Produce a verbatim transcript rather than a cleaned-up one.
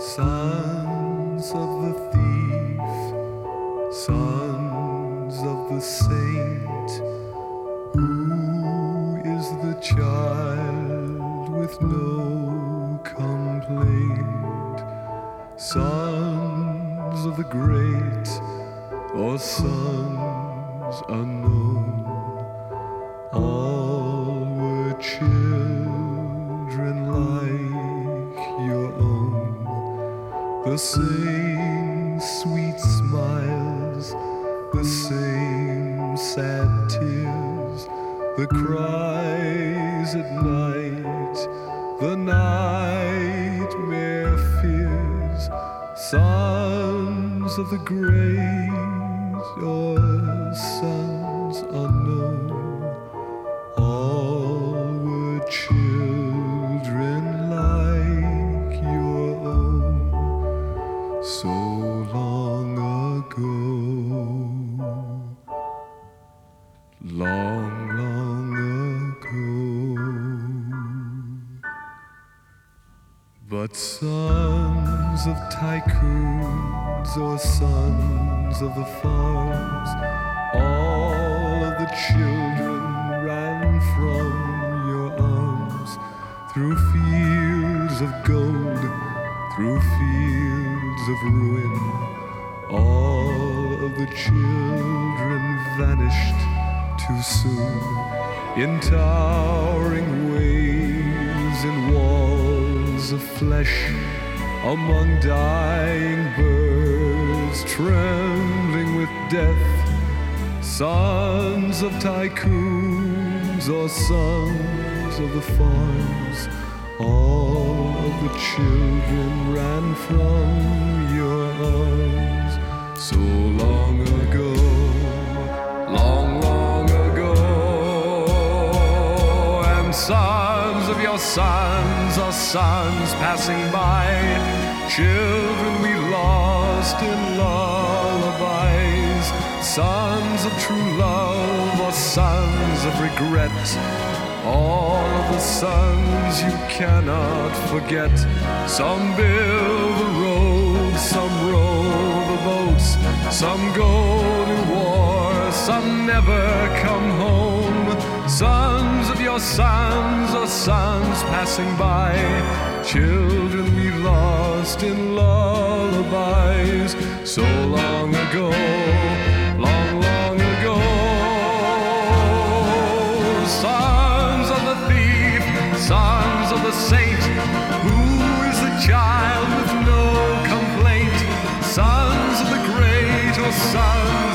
Sons of the thief, sons of the saint, who is the child with no complaint? Sons of the great, or sons unknown, all were children like your own. The same sweet smiles, the same sad tears, the cries at night, the nightmare fears. Sons of the great or sons unknown, all were children like your own. So long ago, long, long ago. But sons of tycoons or sons of the farms, all of the children ran from your arms, through fields of gold, through fields of ruin. All of the children vanished too soon, in towering waves, in walls of flesh, among dying birds trembling with death. Sons of tycoons or sons of the farms, all of the children ran from your arms. So long ago, long, long ago. And sons of your sons are sons passing by, children we lost in lullabies. Sons of true love or sons of regret, all of the sons you cannot forget. Some build the roads, some row the boats, some go to war, some never come home. Sons of your sons or sons passing by, children we lost in lullabies. So long ago, long, long ago. Sons of the thief, sons of the saint, who is the child with no complaint? Sons of the great or sons